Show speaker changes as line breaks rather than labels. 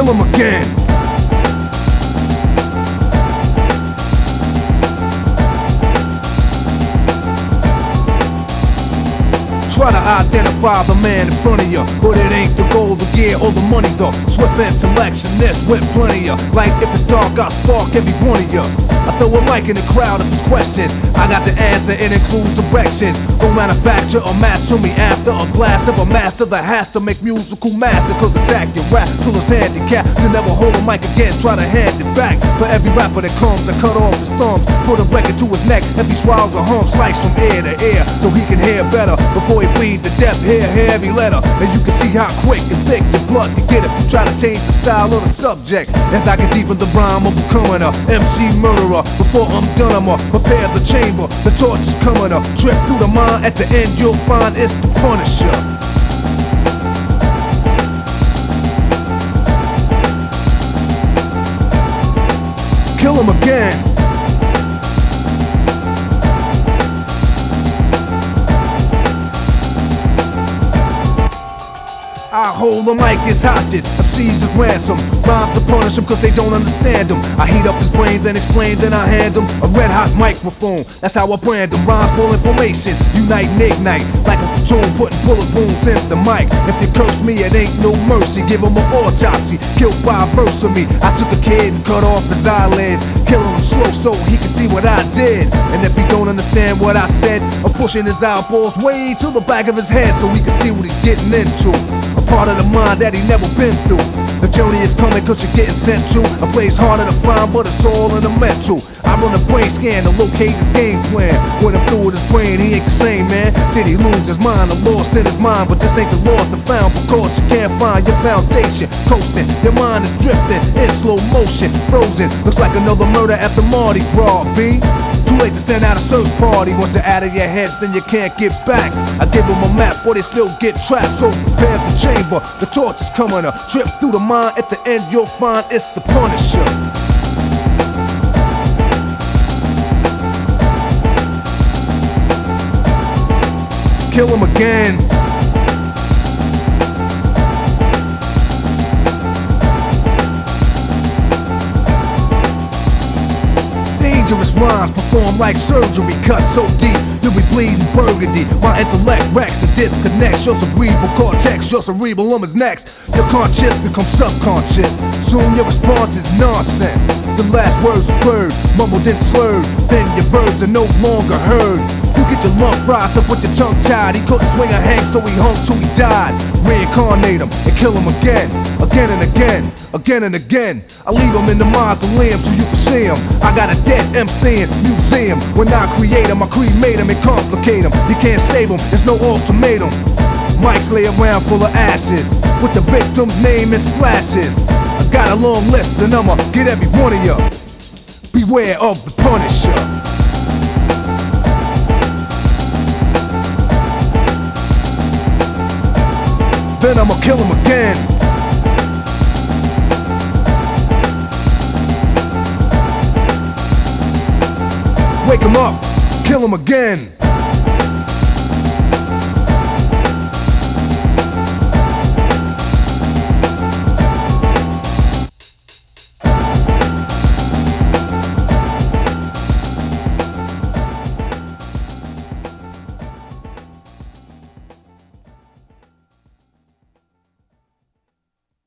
kill him again. Try to identify the man in front of you, but it ain't the gold, the gear, or the money though. Swift intellectionist with plenty of. Like if it's dark, I'll spark every one of you. I throw a mic in the crowd if it's questions. I got the answer, it includes directions. Don't manufacture or master me after a blast of a master that has to make musical master. Cause attack your rap till it's handicapped. To never hold a mic again, try to hand it back. For every rapper that comes, I cut off his thumbs, put a record to his neck. If he swallows a hump, slice from ear to ear, so he can hear better. Before he bleed to death, hear every letter. And you can see how quick and thick your blood can get if you try to change the style of the subject. As I get deep in the rhyme of becoming a MC murderer. Before I'm done, I'ma prepare the chamber. The torch is coming up. Trip through the mind, at the end you'll find it's the Punisher. Kill him again. I hold the mic as hostage, MCs as ransom. Rhymes to punish them cause they don't understand them. I heat up his brain, then explain, then I hand him a red hot microphone. That's how I brand them. Rhymes full information, unite and ignite. Like a platoon putting bullet wounds in the mic. If you curse me, it ain't no mercy. Give him an autopsy, killed by a verse of me. I took a kid and cut off his eyelids, killing him slow so he can see what I did. And if he don't understand what I said, I'm pushing his eyeballs way to the back of his head so he can see what he's getting into. A part of the mind that he never been through. The journey is coming cause you're getting sent to a place harder to find, but it's all in the mental. I run a brain scan to locate his game plan. When I'm through with his brain, he ain't the same, man. Did he lose his mind? The lost in his mind, but this ain't the lost I found because you can't find your foundation. Coasting, your mind is drifting in slow motion, frozen. Looks like another murder at the Mardi Gras, B. Too late to send out a search party. Once you're out of your head, then you can't get back. I give them a map, but they still get trapped. So prepare the chamber, the torch is coming up. Trip through the mind, at the end you'll find it's the Punisher. Kill him again. Dangerous rhymes perform like surgery, cut so deep you'll be bleeding burgundy. My intellect wrecks and disconnects your cerebral cortex. Your cerebellum is next. Your conscious becomes subconscious. Soon your response is nonsense. The last words are blurred, mumbled and slurred. Then your words are no longer heard. You get your lung fries up with your tongue tied. He couldn't swing a hang so he hung till he died. Reincarnate him and kill him again, again and again, again and again. I leave him in the mausoleum so you can see him. I got a dead MC in museum. When I create him, I cremate him and complicate him. You can't save him, there's no ultimatum. Mics lay around full of ashes with the victim's name in slashes. I got a long list and I'ma get every one of you. Beware of the Punisher. Then I'ma kill him again. Wake him up, kill him again.